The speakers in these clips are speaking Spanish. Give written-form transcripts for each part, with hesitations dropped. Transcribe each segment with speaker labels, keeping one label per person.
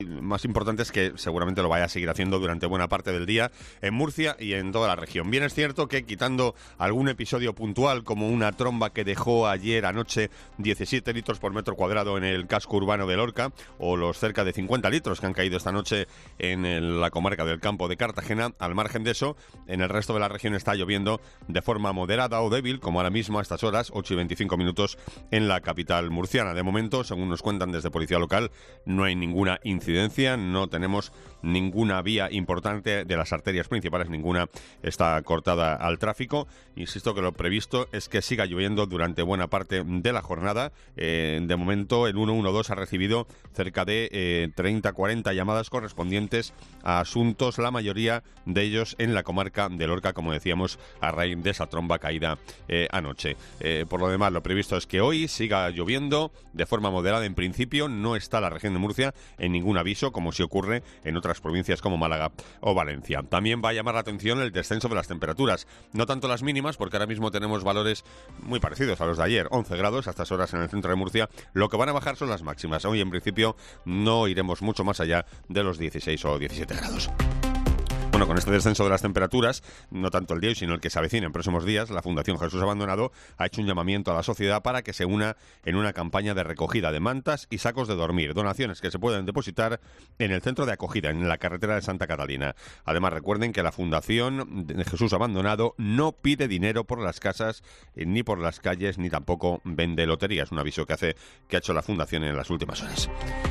Speaker 1: Más importante es que seguramente lo vaya a seguir haciendo durante buena parte del día en Murcia y en toda la región. Bien es cierto que quitando algún episodio puntual como una tromba que dejó ayer anoche 17 litros por metro cuadrado en el casco urbano de Lorca, o los cerca de 50 litros que han caído esta noche en la comarca del Campo de Cartagena, al margen de eso, en el resto de la región está lloviendo de forma moderada o débil, como ahora mismo a estas horas, 8 y 25 minutos en la capital murciana. De momento, según nos cuentan desde Policía Local, no hay ninguna incidencia, no tenemos ninguna vía importante de las arterias principales, ninguna está cortada al tráfico. Insisto que lo previsto es que siga lloviendo durante buena parte de la jornada. De momento el 112 ha recibido cerca de 30-40 llamadas correspondientes a asuntos, la mayoría de ellos en la comarca de Lorca, como decíamos, a raíz de esa tromba caída anoche. Por lo demás, lo previsto es que hoy siga lloviendo de forma moderada. En principio no está la región de Murcia en ningún aviso, como sí ocurre en otras provincias como Málaga o Valencia. También va a llamar la atención el descenso de las temperaturas, no tanto las mínimas, porque ahora mismo tenemos valores muy parecidos a los de ayer, 11 grados a estas horas en el centro de Murcia. Lo que van a bajar son las máximas. Hoy en principio no iremos mucho más allá de los 16 o 17 grados. Bueno, con este descenso de las temperaturas, no tanto el de hoy, sino el que se avecina en próximos días, la Fundación Jesús Abandonado ha hecho un llamamiento a la sociedad para que se una en una campaña de recogida de mantas y sacos de dormir, donaciones que se pueden depositar en el centro de acogida, en la carretera de Santa Catalina. Además, recuerden que la Fundación de Jesús Abandonado no pide dinero por las casas, ni por las calles, ni tampoco vende lotería. Es un aviso que ha hecho la Fundación en las últimas horas.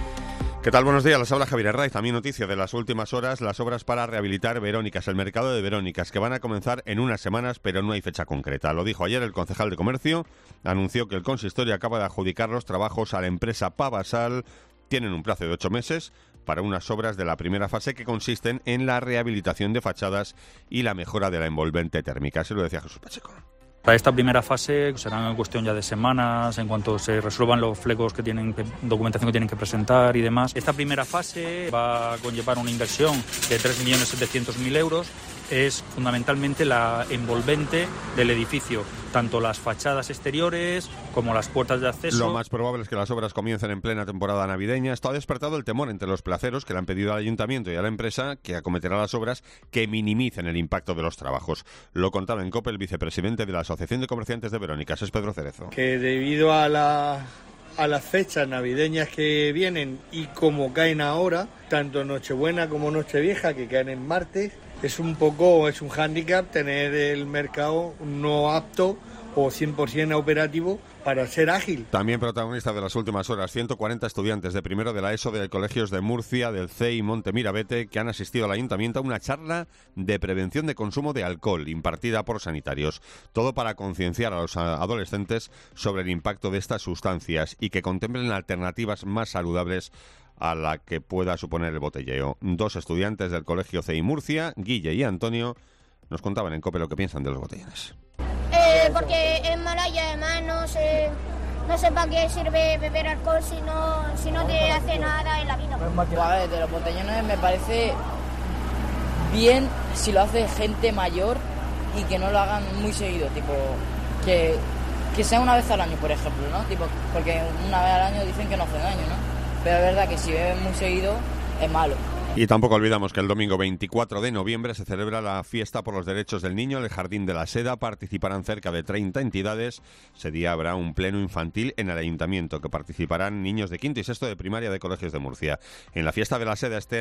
Speaker 1: ¿Qué tal? Buenos días, les habla Javier Herraiz. También noticia de las últimas horas, las obras para rehabilitar Verónicas, el mercado de Verónicas, que van a comenzar en unas semanas, pero no hay fecha concreta. Lo dijo ayer el concejal de Comercio, anunció que el consistorio acaba de adjudicar los trabajos a la empresa Pavasal. Tienen un plazo de 8 meses para unas obras de la primera fase que consisten en la rehabilitación de fachadas y la mejora de la envolvente térmica. Así lo decía Jesús Pacheco.
Speaker 2: Para esta primera fase será en cuestión ya de semanas, en cuanto se resuelvan los flecos documentación que tienen que presentar y demás. Esta primera fase va a conllevar una inversión de 3.700.000 euros. Es fundamentalmente la envolvente del edificio, tanto las fachadas exteriores como las puertas de acceso.
Speaker 1: Lo más probable es que las obras comiencen en plena temporada navideña. Esto ha despertado el temor entre los placeros, que le han pedido al ayuntamiento y a la empresa que acometerá las obras que minimicen el impacto de los trabajos. Lo contaba en COPE el vicepresidente de la Asociación de Comerciantes de Verónicas, es Pedro Cerezo.
Speaker 3: Que debido a las fechas navideñas que vienen y como caen ahora, tanto Nochebuena como Nochevieja, que caen en martes, es un hándicap tener el mercado no apto o 100% operativo para ser ágil.
Speaker 1: También protagonista de las últimas horas, 140 estudiantes de primero de la ESO de colegios de Murcia, del CEI y Monte Mirabete, que han asistido al ayuntamiento a una charla de prevención de consumo de alcohol impartida por sanitarios. Todo para concienciar a los adolescentes sobre el impacto de estas sustancias y que contemplen alternativas más saludables a la que pueda suponer el botelleo. 2 estudiantes del colegio CEI Murcia, Guille y Antonio, nos contaban en COPE lo que piensan de los botellones.
Speaker 4: Porque es mala y además no sé para qué sirve beber alcohol si no te hace nada en la vida.
Speaker 5: A ver, de los botellones me parece bien si lo hace gente mayor y que no lo hagan muy seguido, tipo que sea una vez al año, por ejemplo, ¿no? Tipo, porque una vez al año dicen que no hace daño, ¿no? Pero es verdad que si beben muy seguido es malo.
Speaker 1: Y tampoco olvidamos que el domingo 24 de noviembre se celebra la fiesta por los derechos del niño en el Jardín de la Seda. Participarán cerca de 30 entidades. Ese día habrá un pleno infantil en el ayuntamiento, que participarán niños de quinto y sexto de primaria de colegios de Murcia. En la fiesta de la Seda